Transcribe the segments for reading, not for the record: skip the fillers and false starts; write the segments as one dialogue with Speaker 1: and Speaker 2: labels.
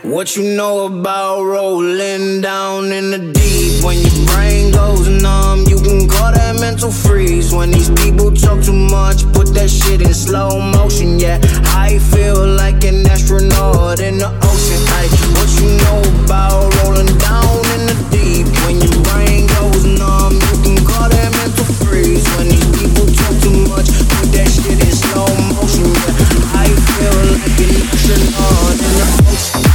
Speaker 1: What you know about rolling down in the deep? When your brain goes numb, you can call that mental freeze. When these people talk too much, put that shit in slow motion. Yeah, I feel like an astronaut in the ocean. Ay, what you know about rolling down in the deep? When your brain goes numb, you can call that mental freeze. When these people talk too much, put that shit in slow motion. Yeah, I feel like an astronaut in the ocean.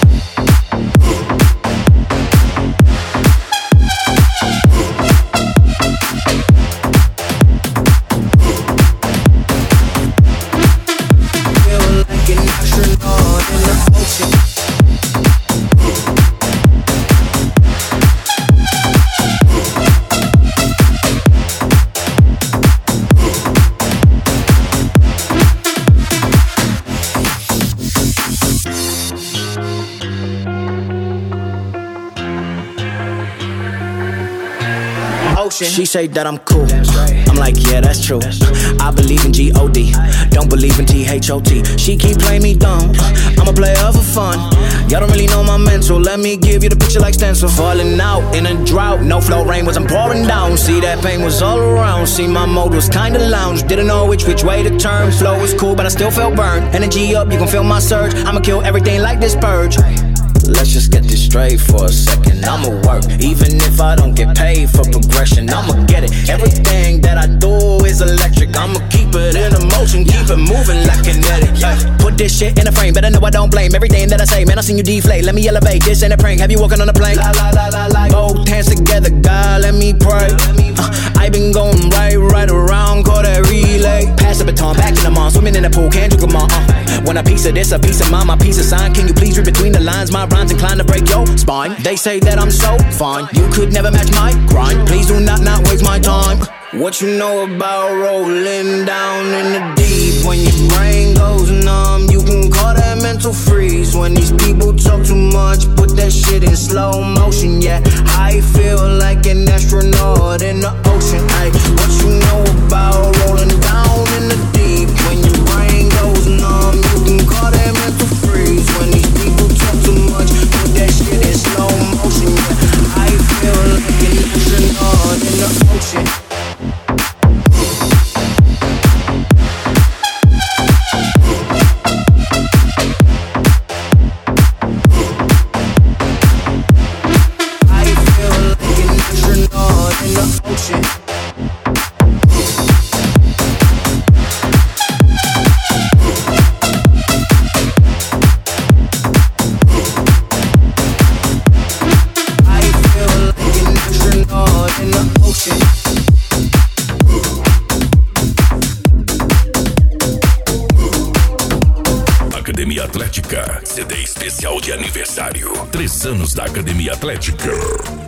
Speaker 1: She say that I'm cool. I'm like, yeah, that's true. I believe in G-O-D, don't believe in T-H-O-T. She keep playing me dumb. I'm a player for fun. Y'all don't really know my mental. Let me give you the picture like stencil. Falling out in a drought, no flow, rain wasn't pouring down. See, that pain was all around. See, my mode was kinda lounge. Didn't know which way to turn. Flow was cool, but I still felt burned. Energy up, you can feel my surge. I'ma kill everything like this purge. Let's just get this straight for a second. I'ma work, even if I don't get paid for progression. I'ma get it. Everything that I do is electric. I'ma keep it in motion, keep it moving like kinetic. Put this shit in a frame, better know I don't blame everything that I say. Man, I seen you deflate. Let me elevate. This ain't a prank. Have you walking on a plane? Both hands together, God, let me pray. I been going right around, call that relay. Pass the baton, back in the mall, swimming in the pool, can't drink them all. Want a piece of this, a piece of mine, my piece of sign. Can you please read between the lines? My rhymes inclined to break your spine. They say that I'm so fine, you could never match my grind. Please do not waste my time. What you know about rolling down in the deep? When your brain goes numb, you can call that mental freeze. When these people talk too much, put that shit in slow motion. Yeah, I feel like an astronaut in the ocean. Ay, what you know about rolling down in the deep? When your brain goes numb, you can call that mental freeze. When these people talk too much, put that shit in slow motion. Yeah, I feel like an astronaut in the ocean.
Speaker 2: Academia Atlética, CD especial de aniversário. 3 anos da Academia Atlética.